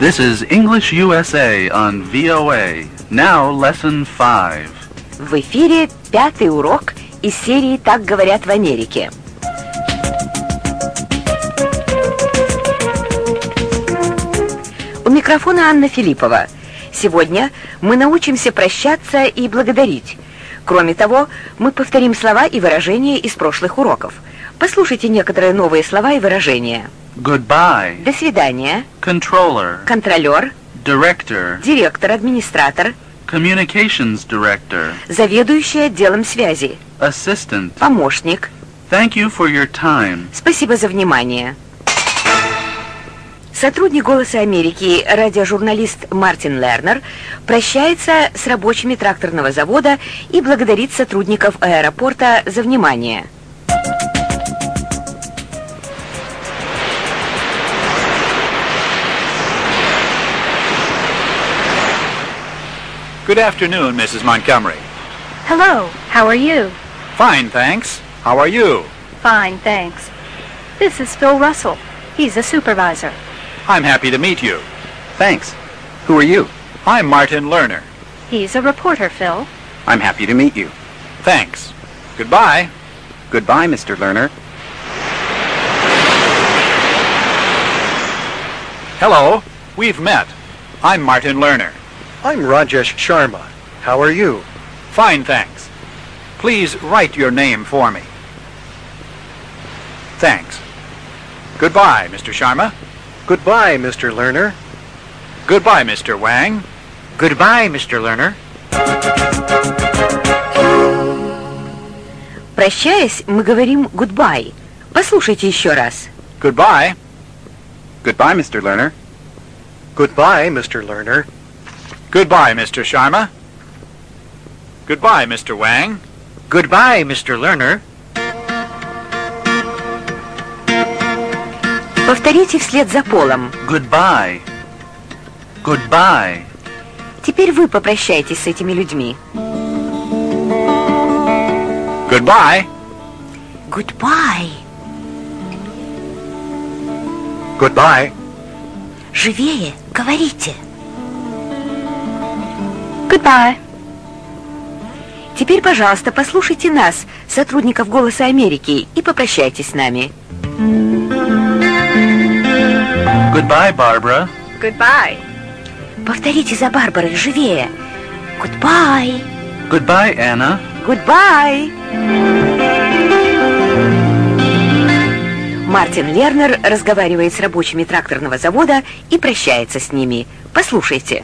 This is English USA on VOA. Now lesson 5. В эфире 5-й урок из серии «Так говорят в Америке». У микрофона Анна Филиппова. Сегодня мы научимся прощаться и благодарить. Кроме того, мы повторим слова и выражения из прошлых уроков. Послушайте некоторые новые слова и выражения. Goodbye. До свидания. Controller. Контролер. Director. Директор, администратор. Communications director. Заведующий отделом связи. Assistant. Помощник. Thank you for your time. Спасибо за внимание. Сотрудник «Голоса Америки», радиожурналист Мартин Лернер, прощается с рабочими тракторного завода и благодарит сотрудников аэропорта за внимание. Good afternoon, Mrs. Montgomery. Hello, how are you? Fine, thanks. How are you? Fine, thanks. This is Phil Russell. He's a supervisor. I'm happy to meet you. Thanks. Who are you? I'm Martin Lerner. He's a reporter, Phil. I'm happy to meet you. Thanks. Goodbye. Goodbye, Mr. Lerner. Hello. We've met. I'm Martin Lerner. I'm Rajesh Sharma. How are you? Fine, thanks. Please write your name for me. Thanks. Goodbye, Mr. Sharma. Goodbye, Mr. Lerner. Goodbye, Mr. Wang. Goodbye, Mr. Lerner. Прощаясь, мы говорим goodbye. Послушайте еще раз. Goodbye. Goodbye, Mr. Lerner. Goodbye, Mr. Lerner. Goodbye, Mr. Sharma. Goodbye, Mr. Wang. Goodbye, Mr. Lerner. Повторите вслед за Полом. Goodbye. Goodbye. Теперь вы попрощайтесь с этими людьми. Goodbye. Goodbye. Goodbye. Живее, говорите. Goodbye. Теперь, пожалуйста, послушайте нас, сотрудников «Голоса Америки», и попрощайтесь с нами. Goodbye, Barbara. Goodbye. Повторите за Барбарой, живее. Goodbye. Goodbye, Anna. Goodbye. Мартин Лернер разговаривает с рабочими тракторного завода и прощается с ними. Послушайте.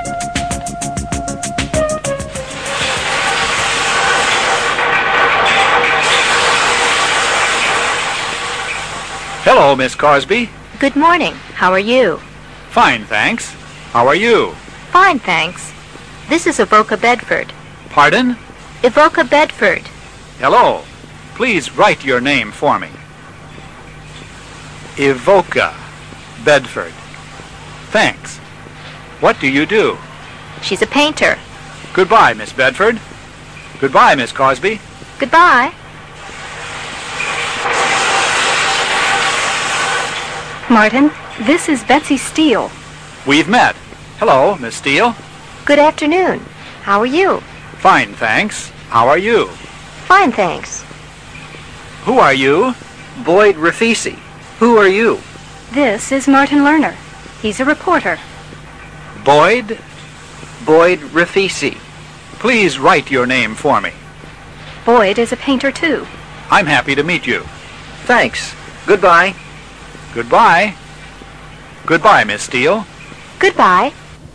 Hello, Miss Cosby. Good morning. How are you? Fine, thanks. How are you? Fine, thanks. This is Avoca Bedford. Pardon? Avoca Bedford. Hello. Please write your name for me. Evoca Bedford. Thanks. What do you do? She's a painter. Goodbye, Miss Bedford. Goodbye, Miss Cosby. Goodbye. Martin, this is Betsy Steele. We've met. Hello, Miss Steele. Good afternoon. How are you? Fine, thanks. How are you? Fine, thanks. Who are you? Boyd Rafisi. Who are you? This is Martin Lerner. He's a reporter. Boyd? Boyd Rafisi. Please write your name for me. Boyd is a painter, too. I'm happy to meet you. Thanks. Goodbye. Goodbye. Goodbye, Miss Steele. Goodbye.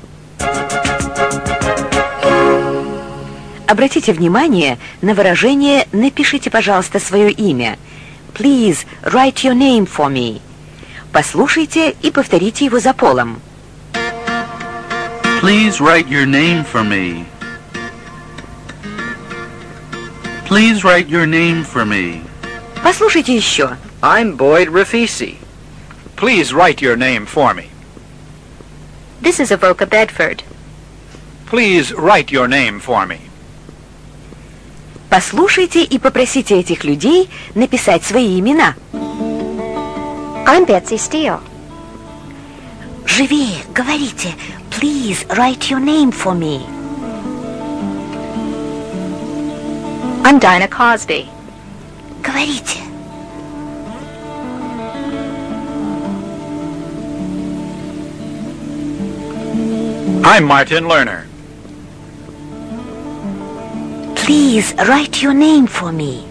Обратите внимание на выражение «напишите, пожалуйста, свое имя». Please write your name for me. Послушайте и повторите его за Полом. Please write your name for me. Please write your name for me. Послушайте еще. I'm Boyd Rafisi. Please write your name for me. This is Avoca Bedford. Please write your name for me. Послушайте и попросите этих людей написать свои имена. I'm Betsy Steele. Живее, говорите. Please write your name for me. I'm Dinah Cosby. Говорите. I'm Martin Lerner. Please write your name for me.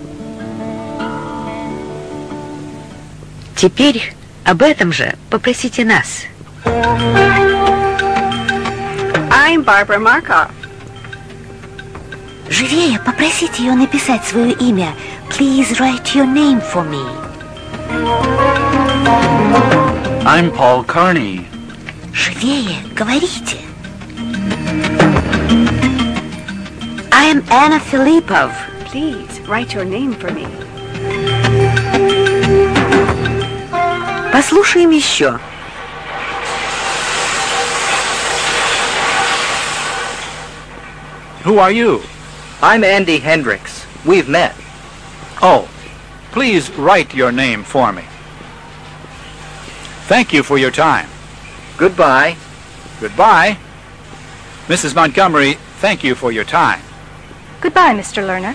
Теперь об этом же попросите нас. I'm Barbara Markov. Живее, попросите ее написать свое имя. Please write your name for me. I'm Paul Carney. Живее, говорите. I am Anna Filipov. Please write your name for me. Послушаем еще. Who are you? I'm Andy Hendricks. We've met. Oh, please write your name for me. Thank you for your time. Goodbye. Goodbye. Mrs. Montgomery, thank you for your time. Goodbye, Mr. Lerner.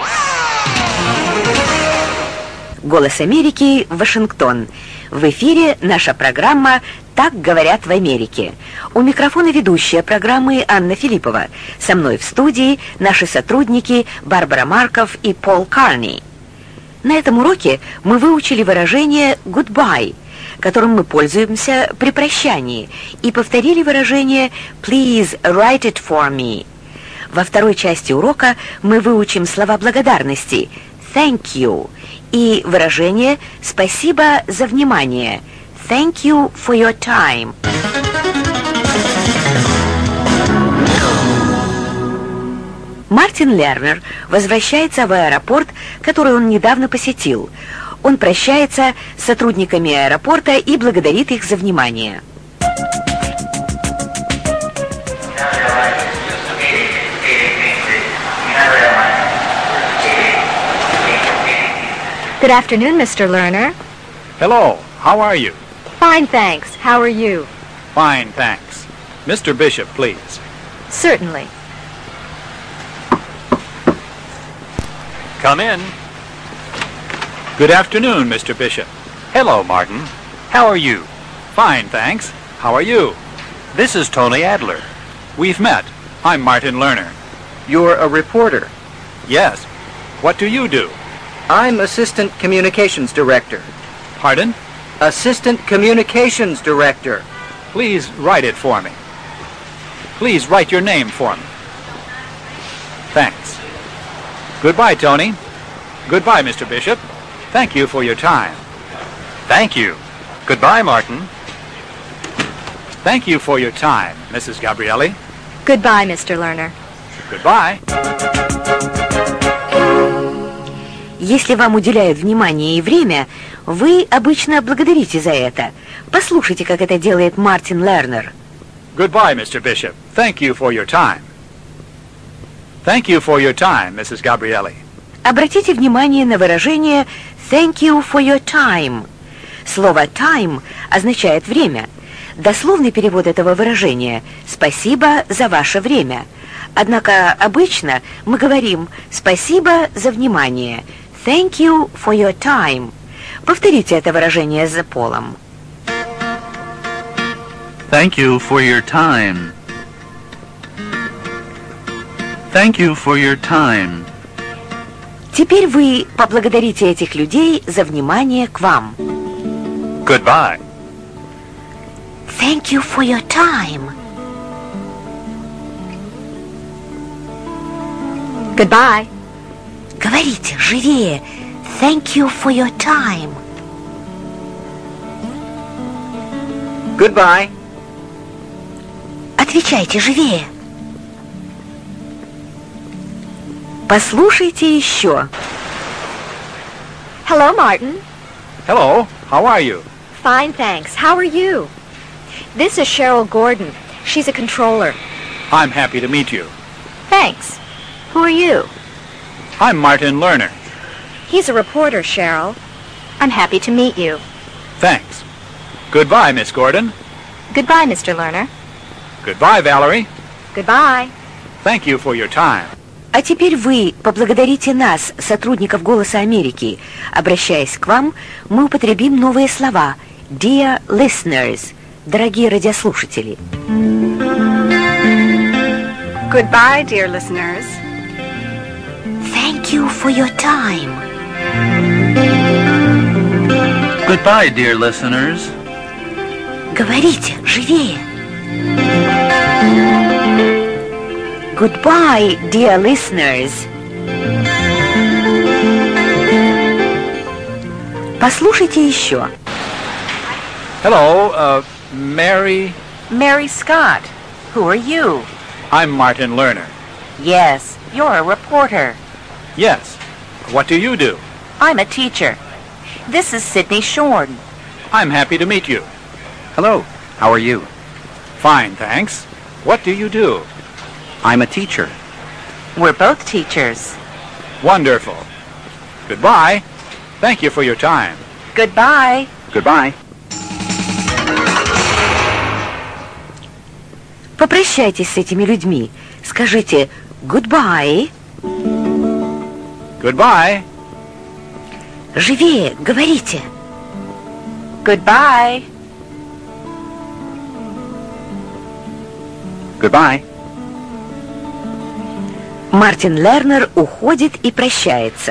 Голос Америки, Вашингтон. В эфире наша программа «Так говорят в Америке». У микрофона ведущая программы Анна Филиппова. Со мной в студии наши сотрудники Барбара Марков и Пол Карни. На этом уроке мы выучили выражение «goodbye», которым мы пользуемся при прощании, и повторили выражение «please write it for me». Во второй части урока мы выучим слова благодарности «thank you» и выражение «спасибо за внимание» «thank you for your time». Мартин Лернер возвращается в аэропорт, который он недавно посетил. Он прощается с сотрудниками аэропорта и благодарит их за внимание. Good afternoon, Mr. Lerner. Hello, how are you? Fine, thanks. How are you? Fine, thanks. Mr. Bishop, please. Certainly. Come in. Good afternoon, Mr. Bishop. Hello, Martin. How are you? Fine, thanks. How are you? This is Tony Adler. We've met. I'm Martin Lerner. You're a reporter. Yes. What do you do? I'm Assistant Communications Director. Pardon? Assistant Communications Director. Please write it for me. Please write your name for me. Thanks. Goodbye, Tony. Goodbye, Mr. Bishop. Thank you for your time. Thank you. Goodbye, Martin. Thank you for your time, Mrs. Gabrielli. Goodbye, Mr. Lerner. Goodbye. Если вам уделяют внимание и время, вы обычно благодарите за это. Послушайте, как это делает Мартин Лернер. Goodbye, Mr. Bishop. Thank you for your time. Thank you for your time, Mrs. Gabrielli. Обратите внимание на выражение «thank you for your time». Слово «time» означает «время». Дословный перевод этого выражения «спасибо за ваше время». Однако обычно мы говорим «спасибо за внимание». «Thank you for your time». Повторите это выражение за Полом. Thank you for your time. Thank you for your time. Теперь вы поблагодарите этих людей за внимание к вам. Goodbye. Thank you for your time. Goodbye. Говорите живее. Thank you for your time. Goodbye. Отвечайте живее. Послушайте еще. Hello, Martin. Hello, how are you? Fine, thanks. How are you? This is Cheryl Gordon. She's a controller. I'm happy to meet you. Thanks. Who are you? I'm Martin Lerner. He's a reporter, Cheryl. I'm happy to meet you. Thanks. Goodbye, Miss Gordon. Goodbye, Mr. Lerner. Goodbye, Valerie. Goodbye. Thank you for your time. А теперь вы поблагодарите нас, сотрудников «Голоса Америки». Обращаясь к вам, мы употребим новые слова. Dear listeners, дорогие радиослушатели. Goodbye, dear listeners. Thank you for your time. Goodbye, dear listeners. Говорите, живее. Goodbye, dear listeners. Послушайте еще. Hello, Mary. Mary Scott. Who are you? I'm Martin Lerner. Yes, you're a reporter. Yes. What do you do? I'm a teacher. This is Sydney Shorn. I'm happy to meet you. Hello. How are you? Fine, thanks. What do you do? I'm a teacher. We're both teachers. Wonderful. Goodbye. Thank you for your time. Goodbye. Goodbye. Попрощайтесь с этими людьми. Скажите goodbye. Goodbye. Живее, говорите. Goodbye. Goodbye. Мартин Лернер уходит и прощается.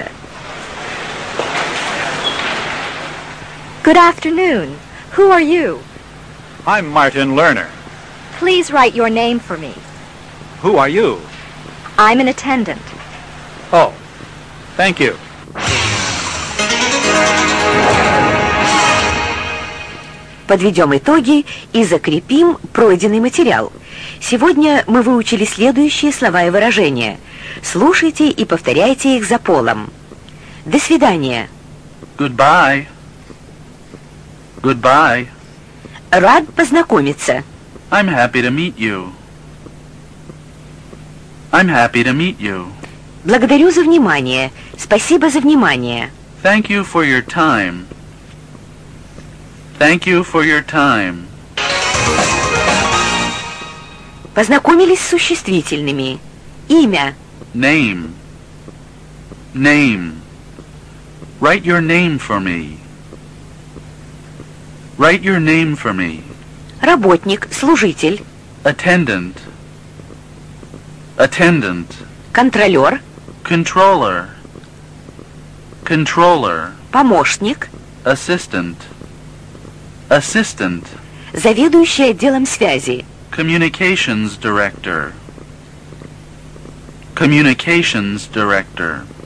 Good afternoon. Who are you? I'm Martin Lerner. Please write your name for me. Who are you? I'm an attendant. Oh, thank you. Подведем итоги и закрепим пройденный материал. Сегодня мы выучили следующие слова и выражения. Слушайте и повторяйте их за Полом. До свидания. Goodbye. Goodbye. Рад познакомиться. I'm happy to meet you. I'm happy to meet you. Благодарю за внимание. Спасибо за внимание. Thank you for your time. Thank you for your time. Познакомились с существительными. Имя. Name. Name. Write your name for me. Write your name for me. Работник, служитель. Attendant. Attendant. Контролер. Controller. Controller. Помощник. Assistant. Assistant. Заведующий отделом связи. Communications director. Communications director.